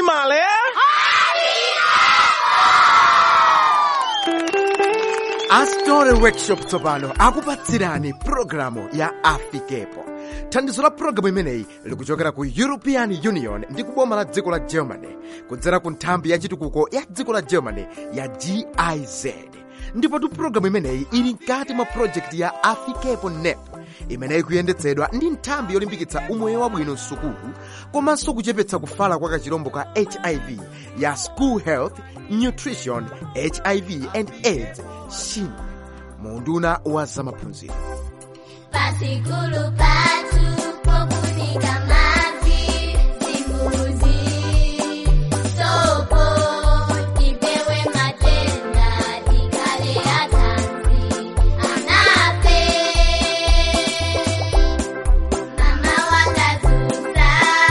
male. Astore Workshop tsopano akupatsirani programu ya Afikepo. Thandizo la programu imeneyi likuchokera ku European Union ndi kuboma la dziko la Germany kudzera ku nthambi ya chitukuko ya dziko la Germany ya GIZ. Ndipo programu imeneyi ili mkati mwa project ya Afikepo NEP imeneyi kuyendetsedwa ndi nthambi yolimbikitsa umoyo wabwino msukulu komanso kuchepetsa kufala kwa kachirombo ka HIV ya School Health, Nutrition, HIV and AIDS SHIN munduna wa zamaphunziro. Pasikulu patu popusika mazi simbuzi sopo tipewe matenda tikale atanzi anape mama wakatusa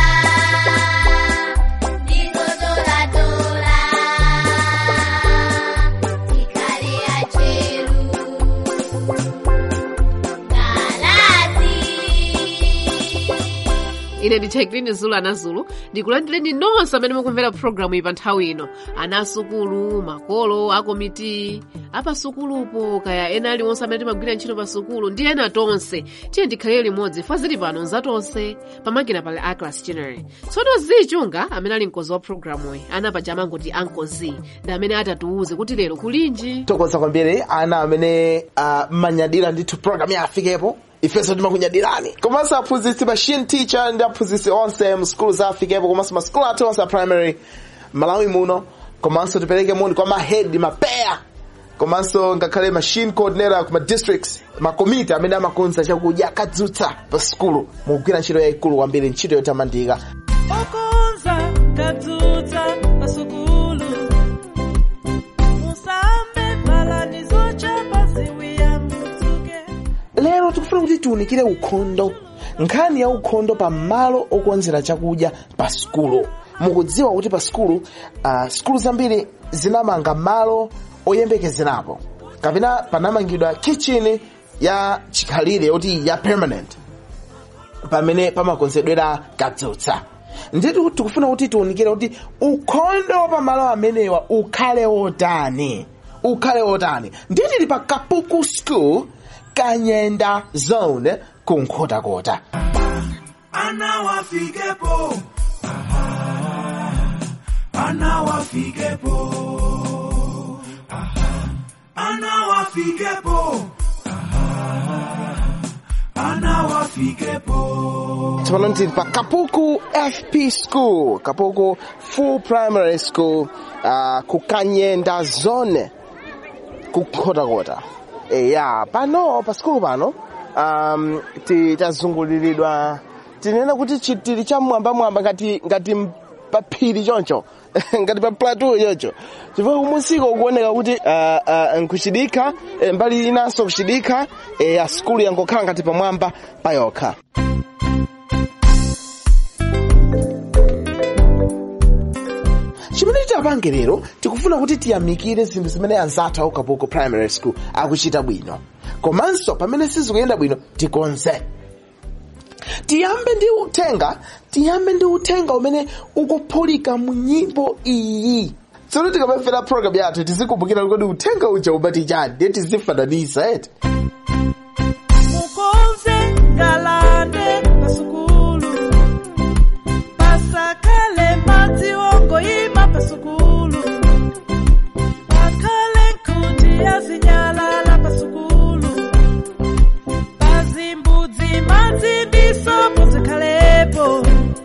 dizodola dola tikale acheru. Ine ndi Checklin Zulu anazulu ndikulandireni nonse amene mukumvera programu iyi pa nthawi ino, anasukulu, makolo, akomiti apasukulupo kaya ena aliwonse amene timagwira ntchito pasukulu ndi ena tonse tiye ndikhalire limodzi fa zili pano nzatonse pamakina pali A-Class General. Tsono zichunga amene ali mkozi wa programuyi anapaja amangoti ankozi ndi amene atatiuze kuti lero kulinji. Tokoza kwambiri ana amene manyadira ndithu programu ya Afikepo. Ifeso timakunyadirani komanso aphunzitsi machine teacher ndi aphunzitsi onse mskulu za Afikepo komanso maskulu athu onse a primary Malawi muno, komanso tipereke moni kwa mahedi mapeya komanso ngakhale machine coordinator kuma districts makomiti amene amakonza chakudya kadzutsa pa skulu mugwira ntchito yayikulu kwambiri, ntchito yotamandika. Okonza kadzutsa pa skulu musambe balani zochapa ziwiya mutsuke. Lero tikufuna kuti tiunikire ukhondo, nkhani ya ukhondo pa malo okonzera chakudya pa skulu. Mukudziwa kuti pa skulu skulu zambiri zinamanga malo oyembekezerapo kapena panamangidwa kitchen ya chikhalire oti ya permanent pamene pamakonzedwera kadzutsa. Nditu tikufuna kuti tiunikire kuti ukhondo pa malo amenewa ukhale otani. Nditili pa Kapuku School Kanyenda Zone kunkhota-kota. Ana wafikepo. Ana wafikepo. Ana wafikepo. Ana wafikepo. Tsopano ndili pa Kapuku FP School, Kapuku Full Primary School, ku Kanyenda Zone kunkhota-kota. Ya pano pa skulu pano tazunguliridwa tinena kuti chitili cha mwamba ngati paphiri choncho ngati pa plateau choncho chifukwa kumusiko kuoneka kuti nkuchidikha mbali inanso kuchidikha ya skulu yangokhala ngati pamwamba payokha. Chimene titapange lero tikufuna kuti tiyamikire zinthu zimene anzathu a Kapuku Primary School akuchita bwino, komanso pamene sizikuyenda bwino tikonze. Tiyambe ndi uthenga umene ukuphulika mu nyimbo iyi. Tsono tikamamvera program yathu tizikumbukira kuti uthenga uja ubati chani ndiye tizifananisa eti. Mukonze galande pasukulu pasakale madzi ongoyima pasukulu pakale nkuti yazinyalala pasukulu pazimbudzi madzi ndisopo zikhalepo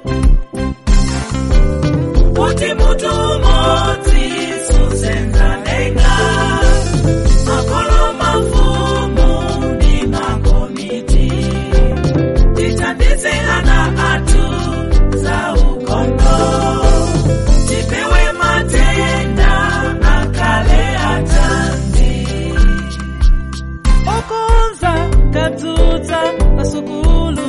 kuti mutu umodzi susenzalenga makolo mafumu ndi makomiti tithandize ana athu za ukhondo tipewe matenda akale atanzi. Okonza kadzutsa pasukulu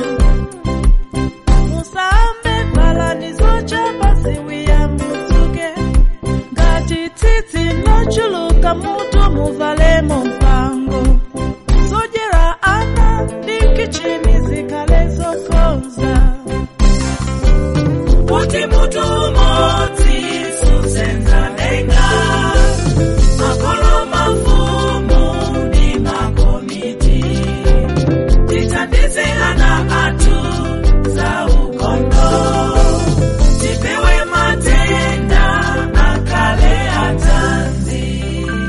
musambe balani zochapa ziwiya mutsuke ngati tsitsi lochuluka mutu muvalemo mpango zodyera ana ndi kichini zikhale zokonza kuti mutu umodzi kusenza denga makolo mafumu ni makomiti titandizihana atu za ukondo tipewe matenda akale atanzi.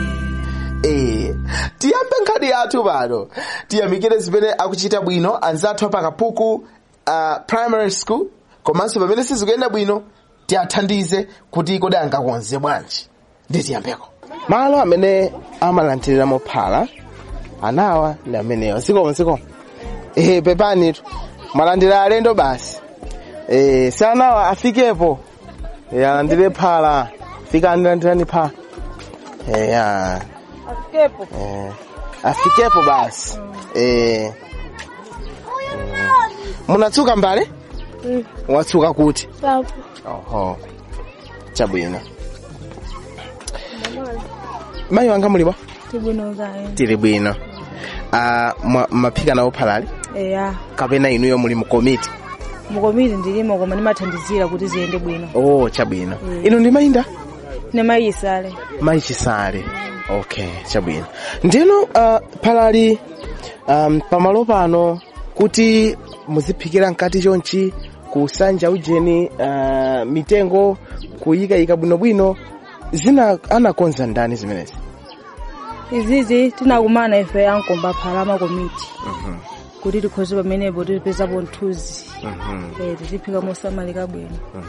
Tiyambe nkhani yathu pano tiyamikire zimene akuchita bwino anzathu apa Kapuku primary school komanso pamene sizikuyenda bwino tiyathandize kuti kodi angakonze bwanji. Nditiyambeko malo amene amalandiriramo phala anawa ndi amenewa zikomo pepanitu malandira alendo basi sanawa afikepo alandire phala fika andilandirani phala afikepo basi. Munatsuka mbale? Watsuka kuti? Oho. Chabwino. Mayi wanga muliwa? Tili bwino. Maphika nawo phalali? Kapena inuyo muli mu komiti? Mu komiti ndilimo koma ndimathandizira kuti ziyende bwino. Oh, chabwino. Inu ndi mayinda? Ne Mayi Chisale. Mayi Chisale. Okay, chabwino. Ndino phalali pamalo pano kuti muziphikira nkati chonchi kusanja ujeni mitengo kuyika bwinobwino zina anakonza ndani zimenezi? Izizi tinakumana ife ankomba phala makomiti. Kuti tikhoze pamenepo tipeza ponthuzi. Tiziphika mosamalika bwino.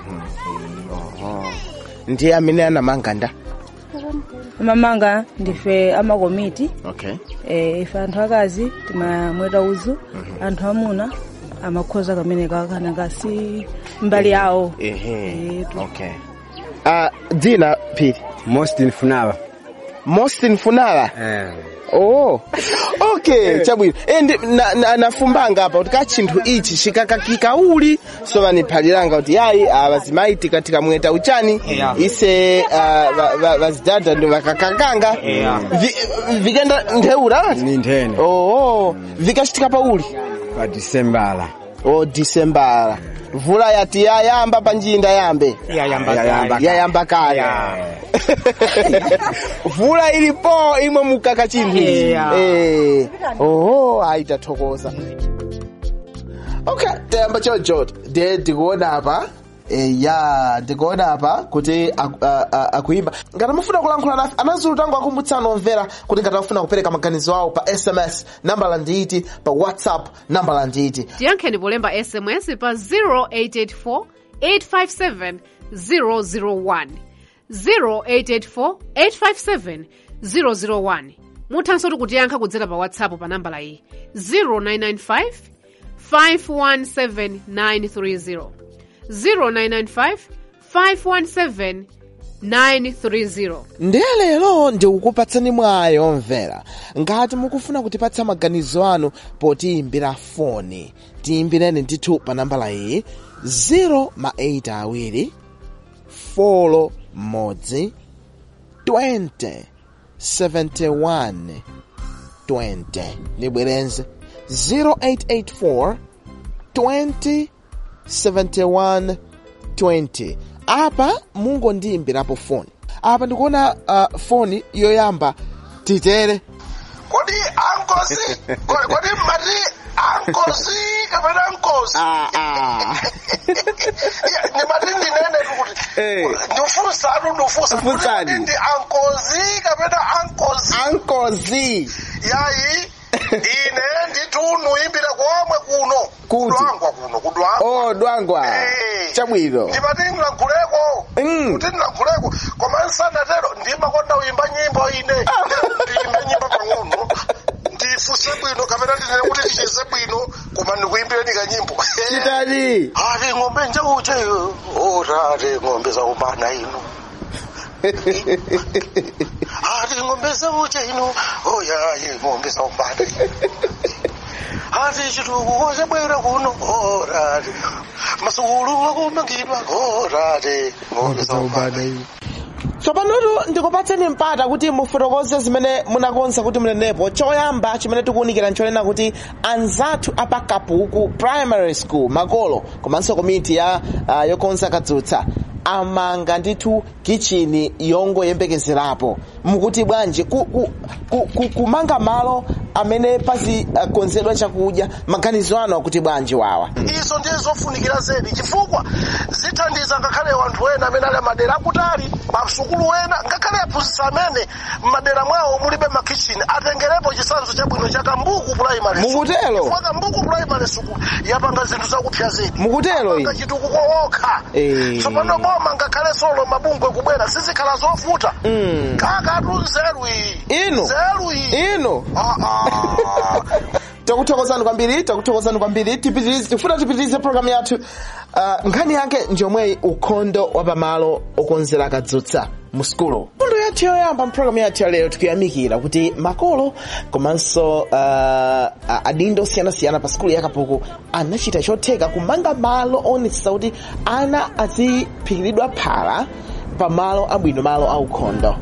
Ndiye amene anamanga nda? Mamanga ndife amakomiti. Okay. Ife anthu akazi timamweta uzu, anthu amuna amakhoza kamene kakana kasi mbali yawo. Okay. Dzina phiri? Mostin Funala. Oh. Okay, chabwino. Nafumbanga apa kuti kachinthu ichi chikakakikauli so vaniphaliranga kuti yayi avazimayi tikamueta uchani ise vazidada ndo vakakakanga vikenda ntheura ni nthene. Oh, vikachitika pauli Pa Decembala. Oh, Decembala. Vula yati yayamba panjinda yambe. Yayamba kaya. Vula ilipo imwe mukaka chinthu. Oh, aitathokoza. Okay, tayamba chocho. Ndikuona apa. Ndikuona apa kuti akuimba. Ngati mufuna kulankhula nafe anazulu tangu akumbutsana omvera kuti ngati afuna kupereka maganizo awo pa SMS nambala nditi, pa WhatsApp nambala nditi. Tiyankheni polemba SMS pa 0884 857 001 0884 857 001. Muthanso kutiyankha kudzera pa WhatsApp pa nambala iyi 0995 517 930 0995 517 930. Ndiye lero ndikukupatsani mwayi omvera ngati mukufuna kutipatsa maganizo anu potiyimbira foni tiyimbireni ndithu pa nambala iyi 0 4 modzi 20 71 20. Nibwerenze 0884 20 71 20. Apa mungo ndiyimbirapo foni. Apa ndikuona foni yoyamba titere. Kodi ankosi? Kodi mati ankosi kapena ankosi? Ni mati ndinene kuti. Ndufusa anu ndufusa. Kodi ndi ankosi kapena ankosi? Ankosi. Yayi. Ine nditunu imbira komwe kuno. Kudwangwa kuno kudwangwa. Oh, dwangwa. Chabwino. Ndipati ndinaguleko. Kuti ndinaguleko. Koma nsanatero ndimakonda uimba nyimbo ine. Ndimbe nyimbo pang'ono. Ndifuse bwino kapena ndinene kuti ndicheze bwino koma ndikuimbire ndikanyimbo. Chitani. Ati ng'ombe njauje. Ati ng'ombe za umana ino. Ati ng'ombe za uje ino. Oya ng'ombe za umana. Ati chitukuko chabwera kuno. Ati masukulu akumangidwa. Ati ng'ombe za umana ino. Tsopanotu ndikupatseni mpata kuti mufotokoze zimene munakonza kuti munenepo. Choyamba chimene tikuunikira nchonena kuti anzathu apa Kapuku primary school makolo komanso komiti ya yokonza kadzutsa amanga ndithu kitchen yongoyembekezerapo mukuti bwanji kumanga malo amene pazikonzedwa chakudya maganizo ano akuti bwanji wawa izo ndiye zofunikira zedi chifukwa zithandiza ngakhale wanthu ena amene ali madera akutali masukulu ena ngakhale aphunzitsi amene m'madera mwawo mulibe makitchen atengerepo chitsanzo chabwino cha Kambuku Primary mukutelo chifukwa Kambuku Primary School yapanga zinthu zakupsya zedi mukutelo iyi chitukuko okha tsopano boma ngakhale solo mabungwe kubwera sizikhala zofuta kakatu nzeru iyi ino takuthokozani kwambiri tifuna tipitirize program yathu nkhani yake njomwe ukhondo wapamalo okonzera kadzutsa mu skulu fundo yathu yoyamba mpulogalamu yathu ya lero tikuyamikira kuti makolo komanso adindo osiyanasiyana pa skulu ya Kapuku anachita chotheka kumanga malo onetsa kuti ana aziphikiridwa phala pa malo abwino, malo aukhondo.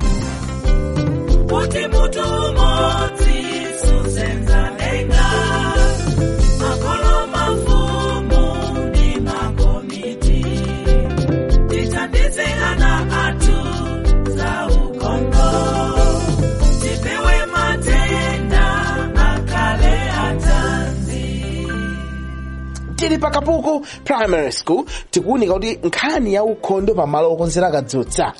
Kuti mutu umodzi susenza nenga makolo mafumu ndi makomiti tithandize ana athu za ukhondo tipewe matenda akhale athanzi. Tili pa Kapuku Primary School tikuunika kuti nkhani ya ukhondo pa malo okonzera kadzutsa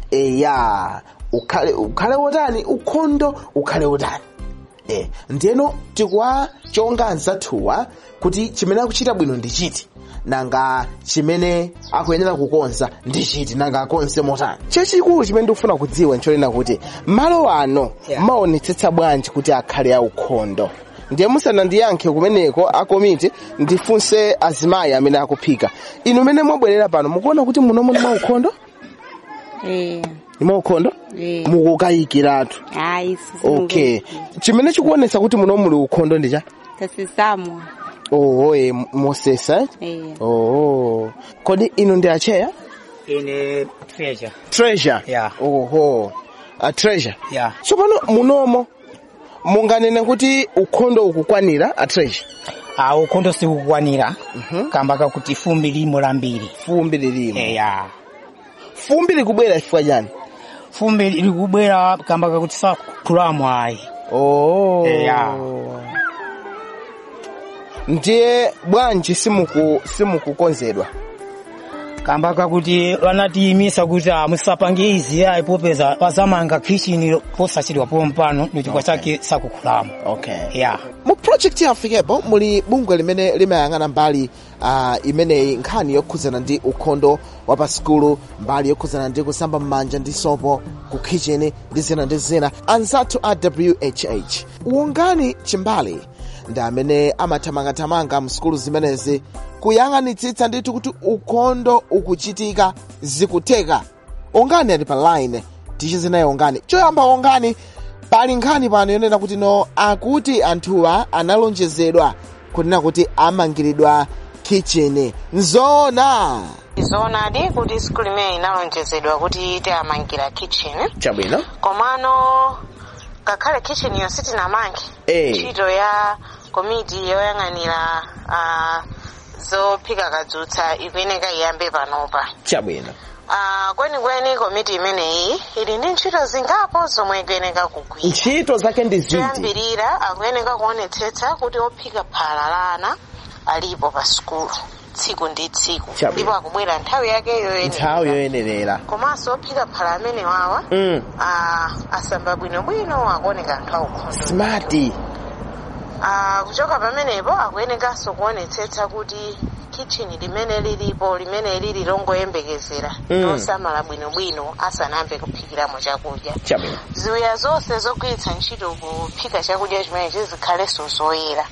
ukhale wotani ukhondo ukhale wotani ndiyeno tikuwachonga anzathuwa kuti chimene akuchita bwino ndi chiti nanga chimene akuyenera kukonza ndi chiti nanga akonze motani. Chachikulu chimene ndikufuna kudziwa ncholena kuti malo ano maonetsetsa bwanji kuti akhale aukhondo. Ndiye musanandiyankhe kumeneko akomiti ndifunse azimayi amene akuphika. Inu mene mwabwerera pano mukuona kuti munomo ndi maukhondo? Maukhondo? Mukukayikiratu. Okay. Chimene chikuonetsa kuti muno muli ukhondo ndi cha? Tasisamwa. Mosesa? Kodi inu ndi acheya? Ine Treasure. Treasure? Yeah. Treasure? Yeah. So pano munomo munganene kuti ukhondo ukukwanira a Treasure? Ukhondo si ukukwanira. Kamba kakuti fumbi limo lambiri. Fumbi limo. Yeah. Fumbi likubwera chifukwa chani? Fumbi likubwera kamba kakuti sakukhulamu ayi. Yeah. Ndiye bwanji simukukonzedwa? Kamba kakuti wanatiyimisa kuti musapange izi ayi popeza wazamanga kitchen posachidwa pompano ndichifukwa chake sakukhulamu. Okay. Yeah. Mu project ya Afikepo muli bungwe limene limayang'ana mbali imeneyi nkhani yokhudzana ndi ukhondo wa pa skulu, mbali yokhudzana ndi kusamba m'manja ndi sopo ku kitchen ndi zina anzathu a WHH. Wongani Chimbali ndi amene amathamangathamanga mu skulu zimenezi kuyang'anitsitsa ndithu kuti ukhondo ukuchitika zikuteka. Ongani ali pa line tichize naye Ongani. Choyamba Ongani pali nkhani pano yonena kuti akuti anthuwa analonjezedwa kunena kuti amangiridwa kitchen. Nzoona Di kuti skulu imene inalonjezedwa kuti ite amangira kitchen. Chabwino. Komano ngakhale kitchen yo sitinamange. Ntchito ya komiti yoyang'anira zophika kadzutsa ikuyeneka iyambe panopa. Chabwino. Kweni komiti imeneyi ili ndi ntchito zingapo zomwe ikuyeneka kugwira. Ntchito zake ndi ziti? Choyambirira akuyeneka kuonetsetsa kuti ophika phala la ana alipo pa skulu tsiku ndi tsiku ndipo akubwera nthawi yake yoyenerera. Komanso ophika phala amene wawa asamba bwinobwino akuoneka anthu aukhondo. Smart. Kuchoka pamenepo akuyenekanso kuonetsetsa kuti kitchen limene lilipo limene lili longoyembekezera losamala bwinobwino asanambe kuphikiramo chakudya. Ziwiya zonse zogwiritsa ntchito kuphika chakudya chimene chizikhalenso zoyera.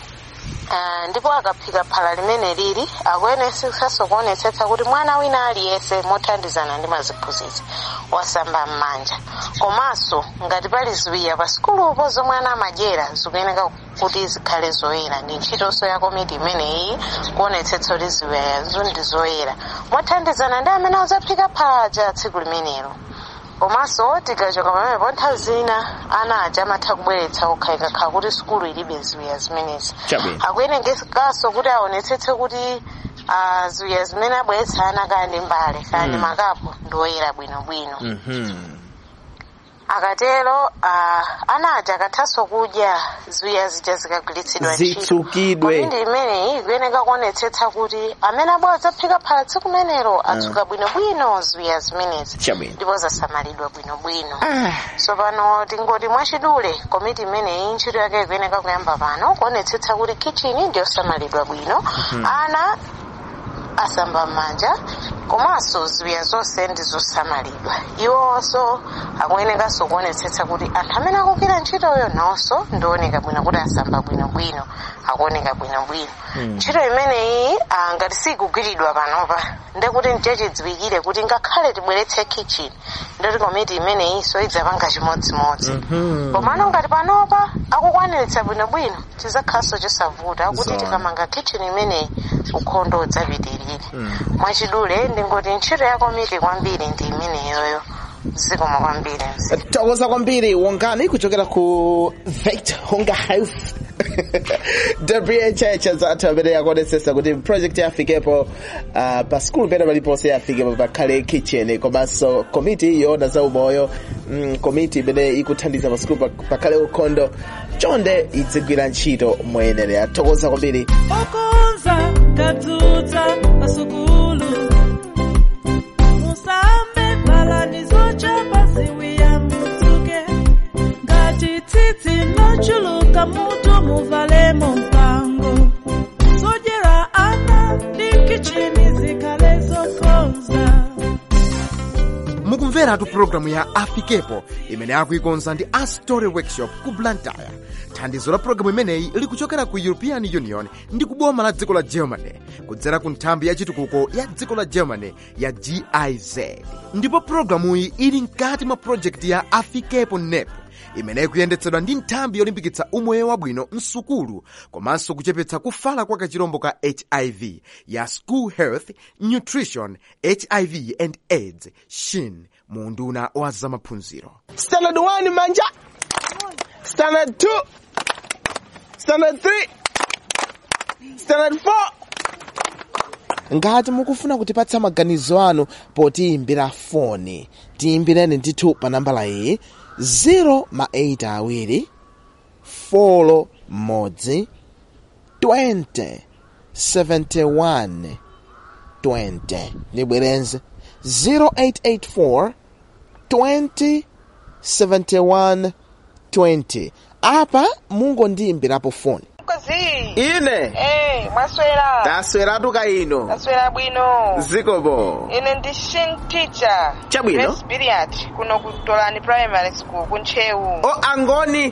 Ndipo akaphika phala limene lili akuyenekanso kuonetsetsa kuti mwana wina aliyense mothandizana ndi maziphunzitsi wasamba m'manja. Komanso ngati pali ziwiya pa skulupo zomwe ana amadyera zikuyeneka kuti zikhale zoyera. Ndi ntchitonso ya komiti imeneyi kuonetsetsa kuti ziwiyazo ndi zoyera mothandizana ndi amene azaphika phala ja tsiku limenelo. komanso tikachoka pamenepo nthawi zina ana aja amatha kubweretsa okha ikakhala kuti sukulu ilibe ziwiya zimenezi akuyenekeranso kuti aonetsetse kuti ziwiya zimene abweretsa ana kaya ndi mbale kaya ndi makapu ndoyera bwinobwino. Akatero ana aja akathanso kudya ziwiya zija zikagwiritsidwa zitsukidwe ndi imeneyi ikuyeneka kuonetsetsa kuti amene abwera zaphika phala tsiku menero atsuka bwinobwino ziwiya zimenezi ndipo zasamalidwa bwinobwino. So pano tingoti mwachidule komiti imeneyi ntchito yake ikuyeneka kuyamba pano kuonetsetsa kuti kitchen ndiyosamalidwa bwino, ana asamba m'manja komanso ziwiya zonse ndizosamalidwa. Iwonso akuyenekanso kuonetsetsa kuti anthu amene akugwira ntchitoyo nawonso ndioneka bwino kuti asamba bwinobwino, akuoneka bwinobwino. Ntchito imeneyi ngati sikugwiridwa panopa ndekuti ntichidziwikire kuti ngakhale tibweretse kitchen ndoti komiti imeneyinso idzapanga chimodzimodzi. Komano ngati panopa akukwaniritsa bwinobwino tizakhalanso chosavuta kuti tikamanga kitchen imeneyi ukhondo udzapitirire. Mwachidule ndingoti ntchito ya komiti kwambiri ndi imeneyoyo. Zikomo kwambiri. Tokoza kwambiri Wongani kuchokera ku Vet Hunger Health. Debriye Checha zathu amene yakuonetsetsa kuti project yafikepo pa school pena paliponse yafikepo pakhale kitchen komanso komiti yoona za umoyo, komiti imene ikuthandiza pa school pakhale ukhondo chonde idzigwira ntchito moyenera. Tokoza kwambiri. Okonza kadzutsa pasukulu musambe balani zochapa ziwiya mudzuke ngati tsitsi lochuluka mutu muvalemo mpango zodyera ana ndi kichini zikhale zokonza. mukumveratu programu ya Afikepo imene akuikonza ndi A-Story Workshop ku Blantyre. Thandizo la programu imeneyi likuchokera ku European Union ndi kuboma la dziko la Germany kudzera ku nthambi ya chitukuko ya dziko la Germany ya GIZ. Ndipo programuyi ili mkati mwa project ya Afikepo NEP imene ikuyendetsedwa ndi nthambi yolimbikitsa umoyo wabwino msukulu komanso kuchepetsa kufala kwa kachirombo ka HIV ya School Health, Nutrition, HIV and AIDS SHIN mu unduna wa zamaphunziro. Standard 1 manja, Standard 2, Standard 3, Standard 4. Ngati mukufuna kutipatsa maganizo anu potiyimbira foni, tiyimbireni ndithu pa nambala iyi 0 4 1 20 71 20. Nibwerenze 0884 20 71 20. Apa mungo ndiyimbirapo foni. Ine mwaswera tasweratu kaino taswera bwino zikobo. ine ndi SHIN teacher Chabwino Experience kuno ku Tolani Primary School kunchewu. angoni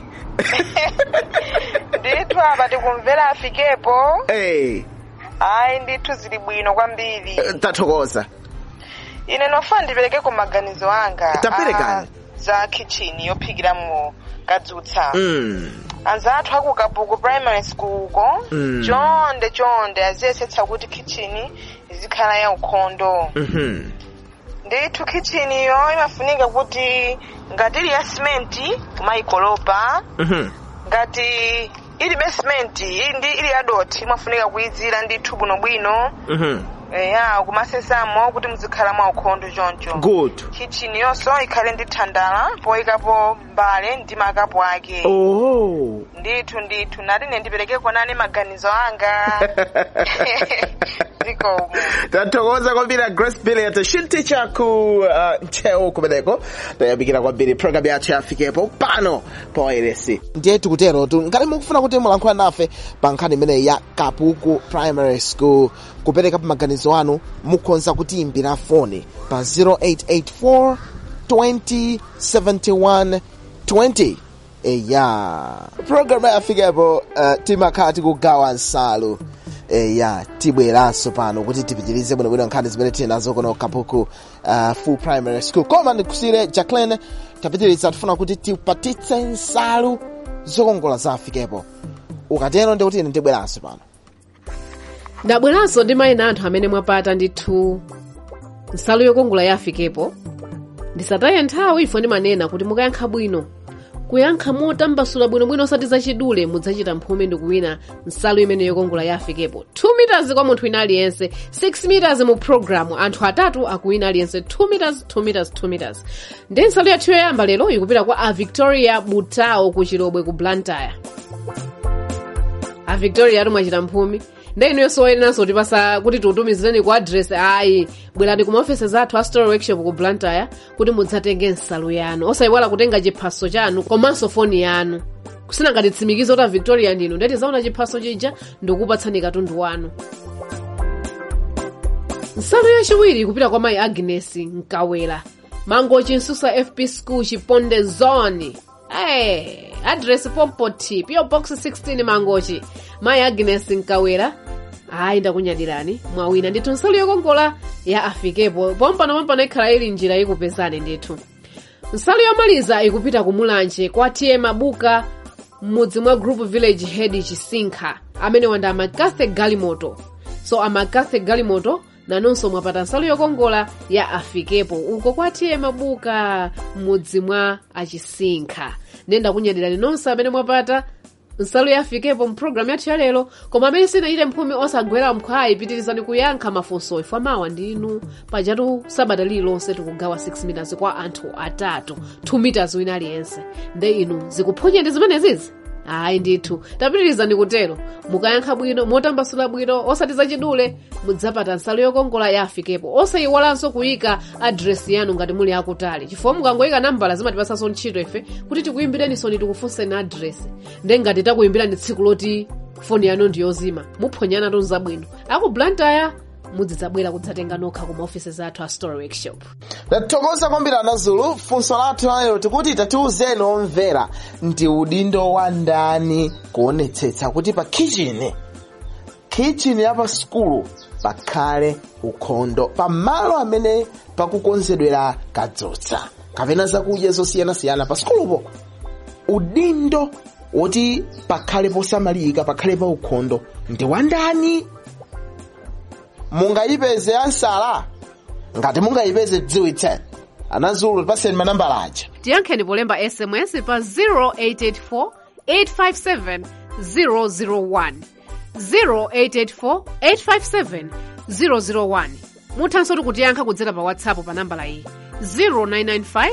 ndithu apa tikumvera Afikepo. Ayi ndithu zili bwino kwambiri. Tathokoza. Ine nofa ndipereke ku maganizo anga taperekani za kitchen yophikiramo kadzutsa. Anzathu aku Kabuku Primary School ko chonde aziyesetsa kuti kitchen izikhala ya ukhondo. Ndithu kitchen yo imafunika kuti ngati ili ya cement kumayikolopa, ngati ili basement ili ya dot imafunika kuizira ndithu bwinobwino. Ya kumasesamo kuti muzikhala mwa ukhondo choncho. Good. Kitchen yonso ikhale ndi thandala poyikapo mbale ndi makapu ake. Ndithu nati ndipereke konani maganizo anga. Zikomo. Tathokoza kwambiri Grace Billiard SHIN teacher ku Nchewu kumeneko. Tayambikira kwambiri program yathu ya Afikepo pano pa RSC. Ndiye tikutero ngati mukufuna kuti mulankhula nafe pa nkhani imene ya Kabuku Primary School kupereka pa maganizo anu mukhoza kutiyimbira foni pa 0884 20 71 20. Program ya Afikepo timakhala tikugawa nsalu. Tibweranso pano kuti tipitirize bwinobwino nkhani zimene tili nazo kuno Kabuku Full Primary School. Koma ndikusire Jacqueline tapitiriza tifuna kuti tipatitse nsalu zokongola za Afikepo. Ukatero ndikuti ine ndibweranso pano. Ndabweranso ndi mayina anthu amene mwapata ndithu nsalu yokongola ya Afikepo. ndisataye nthawi ifo ndimanena kuti mukayankha bwino kuyankha motambasula bwinobwino osati zachidule mudzachita mphumi ndi kuwina nsalu imene yokongola ya Afikepo 2 meters kwa munthu wina aliyense, 6 meters mu programu anthu atatu akuwina aliyense 2 meters 2 meters 2 meters. ndi nsalu yathu yoyamba lero ikupita kwa a Victoria Butao ku Chilobwe ku Blantyre. A Victoria atu mwachita mphumi nde inu yonso oyeneranso kutipasa kuti tiutumizireni ku address ayi bwerani ku maofesi zathu a Story Workshop ku Blantyre kuti mudzatenge nsalu yanu osayiwala kutenga chiphaso chanu komanso foni yanu kusina ngati tsimikizo kuti a Victoria ndinu ndeti zaona chiphaso chija ndikupatsani katundu wanu. Nsalu yachiwiri ikupita kwa mayi Agnes Nkawela Mangochi Nsusa FP School Chiponde Zone. Address Pompoti PO Box 16 Mangochi. Mayi Agnes Nkawela ndakunyadirani mwawina ndithu nsalu yokongola ya Afikepo pompano ikhala ili njira ikupezani ndithu. Nsalu yomaliza ikupita ku Mulanje kwa TM Mabuka mudzi mwa Group Village Head Chisinkha amene wanda Amakathe Galimoto. So Amakathe Galimoto nanonso mwapata nsalu yokongola ya Afikepo uko kwa TM Mabuka mudzi mwa Achisinkha. Nenda kunyadirani nonse amene mwapata nsalu ya Afikepo mprogramu yathu ya lero, koma amene sinachite mphumi osagwera mkhwayi pitirizani kuyankha mafunso ifo mawa ndinu pajatu sabata lililonse tikugawa 6 meters kwa anthu atatu 2 meters wina aliyense. nde inu zikuphwanya ndi zimenezizi ndithu tapitirizani kutero mukayankha bwino motambasula bwino osati zachidule mudzapata nsalu yokongola ya Afikepo osayiwalanso kuyika address yanu ngati muli akutali chifukwa mukangoyika nambala zimatipasanso ntchito ife kuti tikuyimbireni soni tikufunseni address nde ngati takuyimbirani tsiku loti foni yanu ndiyozima muphwanyana tonse zabwino aku Blantyre mudzidzabwera kudzatenga nokha ku maofisi zathu a Story Workshop. Tathokoza kwambiri Anazulu. Funso lathu lero tikuti tatiuzeni omvera ndi udindo wa ndani kuonetsetsa kuti pa kitchen ya pa skulu pakhale ukhondo pamalo amene pakukonzedwera kadzutsa kapena zakudya zosiyanasiyana pa skulupo. Udindo woti pakhale posamalika pakhale pa ukhondo ndi wa ndani? Mungayipeze ansala ngati mungayipeze dziwitseni. Anazulu paseni manambala aja. Tiyankheni polemba SMS pa 0884 857 001 0884 857 001. muthanso kutiyankha kudzera pa WhatsApp pa nambala iyi 0995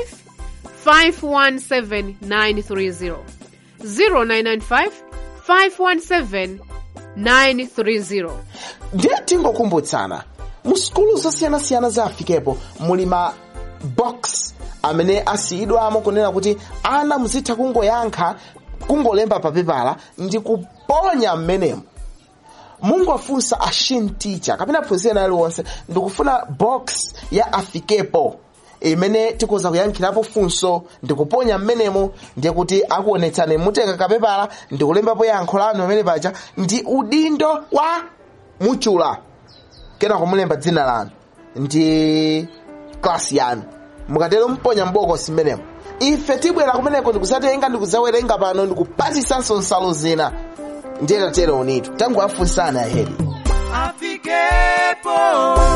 517 930 0995 517 930. Ndiye tingokumbutsana mu skulu zosiyanasiyana za Afikepo muli ma box amene asiyidwamo kunena kuti ana muzitha kungoyankha kungolemba papepala ndi kuponya mmenemo. Mungofunsa ashin teacher kapena phunzira aliwonse ndikufuna box ya Afikepo imene tikoza kuyankhirapo funso ndikuponya mmenemo ndiye kuti akuonetsani mutenga kapepala ndikulembapo yankho lanu amene paja ndi udindo wa muchula kena kumulemba dzina lanu ndi klasi yanu mukatero mponya mbokosi mmenemo. Ife tibwera kumeneko ndikusatenga ndikuzawerenga pano ndikupatsisanso nsalu zina ndiye tatero unitu tangu afunsana ahedi. Afikepo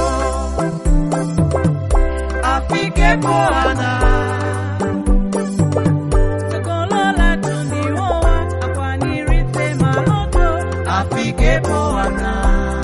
Afikepo ana Sekolola tundiwowa akwaniritse maloto. Afikepo ana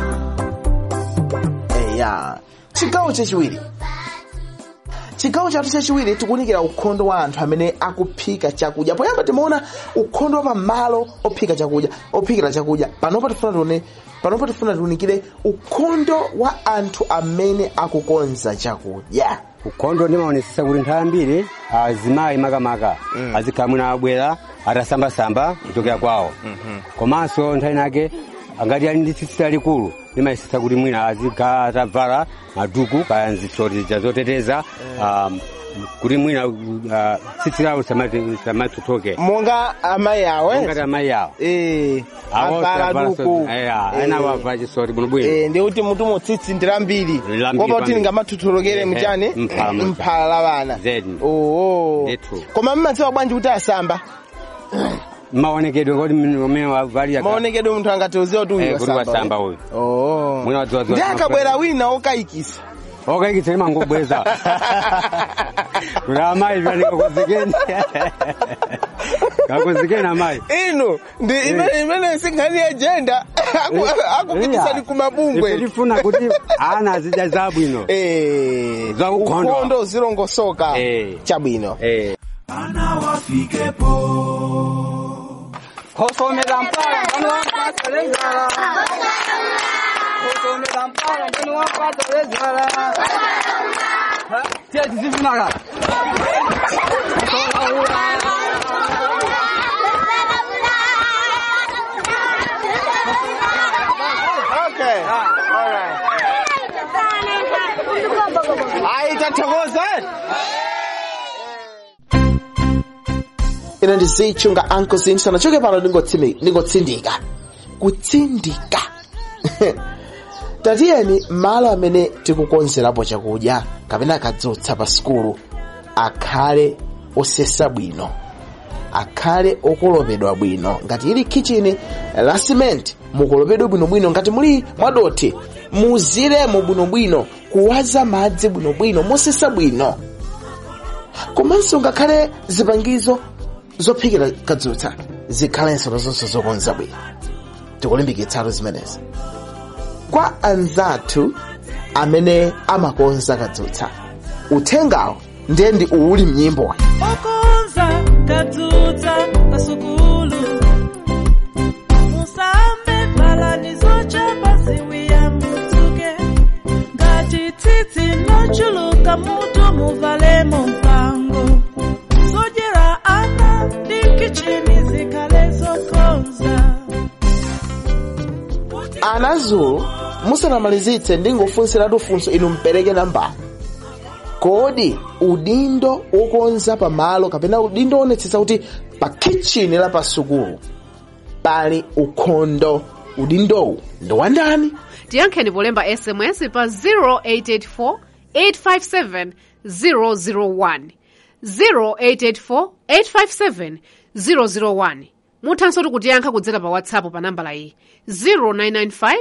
Chigawo chachiwiri. Chigawo chathu chachiwiri tikunikira ukhondo wa anthu amene akuphika chakudya. Poyamba timaona ukhondo wa pamalo ophika chakudya, ophikira chakudya. Panopo tifuna tiunikire ukhondo wa anthu amene akukonza chakudya. Ukhondo ndimaonetsetsa kuti nthawi ambiri azimayi makamaka azikhala mwina abwera atasambasamba kuchokera kwawo. Komanso nthawi nake angati ali ndi tsitsi lalikulu limayesesa kuti mwina azikhala atavala maduku kaya nzisoti zoteteza kuti mwina tsitsi lawo lisamatothoke monga amayi awo. ngati amayi awo avala duku ena wavala chisoti bwinobwino ndi kuti mutumo tsitsi ndi lambiri kopa kuti lingamatotholokere mchani mphala la vana. Koma mmadziwa bwanji kuti asamba maonekedwe kuti mmene wavalia maonekedwe munthu angatiuziwa kuti uyu wasamba uyu ndi akabwera wina okayikisa Okaikitseni mangobweza. Kuna mai vya nikakuzikeni. Kakuzikeni mai. Inu ndi imene singani agenda akupitisa kumabungwe. Ndifuna kuti ana azija zabwino. Za ukhondo zilongosoka chabwino. Ana wafikepo. Khosomela mpala ngani wampata lezala. Khosomela mpala ngani wampata lezala. Tia tizifunaka. Okay. All right. Aitathokoza. Ina ndizichunga Uncle Zinso nachoke pano ningotsindika. Kutsindika. Tatiyeni malo amene tikukonzerapo chakudya kapena kadzutsa pa skulu akhale osesa bwino. Akhale okolopedwa bwino. Ngati ili kitchen la cement mukolopedwe bwino ngati muli mwadothi muziremo bwino kuwaza madzi bwino mosesa bwino. Komanso ngakhale zipangizo zophikira kadzutsa zikhalenso zonse zokonza bwino. Tikulimbikitsatu zimenezi. Kwa anzathu amene amakonza kadzutsa uthengawo ndiye ndi uli mnyimbo okonza kadzutsa pasukulu musambe balani zochapa ziwiya mutsuke ngati tsitsi nochuluka mutu muvalemo mpango zodyera ana ndi kichini zikhale zokonza. Anazulu musanamalizitse ndingofunsiratu funso inu mpereke namba. Kodi udindo wokonza pamalo kapena udindo onetsetsa kuti pa kitchen la pasukulu pali ukhondo udindowu ndi wandani? Tiyankheni polemba SMS pa 0884 857 001 0884 857 001. Muthanso kutiyankha kudzera pa WhatsApp pa nambala iyi 0995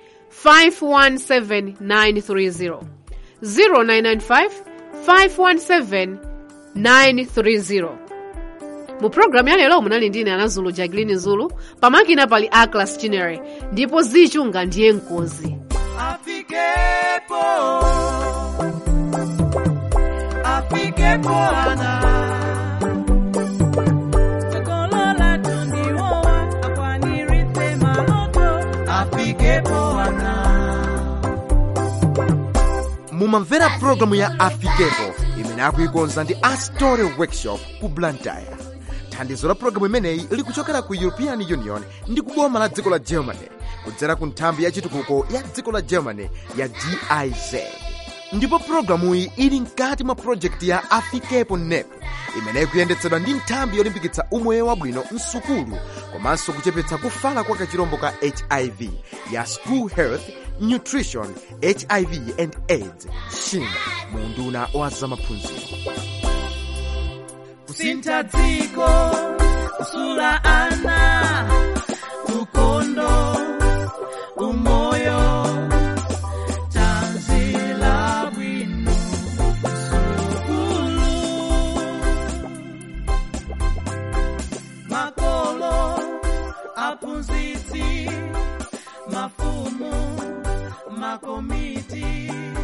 517 930 0995 517 930. Mu programu ya lero munali ndine Anazulu Jacqueline Zulu, pamakina pali Aclas Chinere, ndipo zichunga ndiye nkozi. Afikepo ana. Mumamvera programu ya Afikepo imene akuikonza ndi Story Workshop ku Blantyre. Thandizo la programu imeneyi likuchokera ku European Union ndi kuboma la dziko la Germany kudzera ku nthambi ya chitukuko ya dziko la Germany ya GIZ. Ndipo programu iyi ili mkati mwa project ya Afikepo NEP imene kuyendetsedwa ndi nthambi yolimbikitsa umoyo wabwino msukulu komanso kuchepetsa kufala kwa kachirombo ka HIV ya School Health, Nutrition, HIV and AIDS SHIN munduna wa zamaphunziro. Kusintha dziko kusula ana ukondo umoyo tanzila bwino sukulu makolo aphunzitsi mafumu makomiti